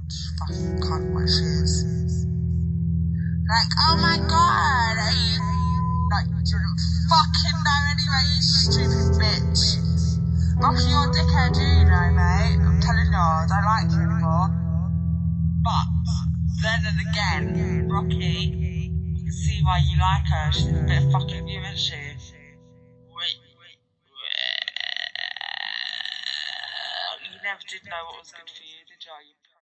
fucking cunt what she is. Like, oh my god, are you... Like, you didn't fucking know anyway, you stupid bitch. Rocky, you're a dickhead, you know, mate. I'm telling you, I don't like you anymore. But, then and again, Rocky, I can see why you like her. She's a bit fucking you, isn't she? You never did know what was good for you, did you?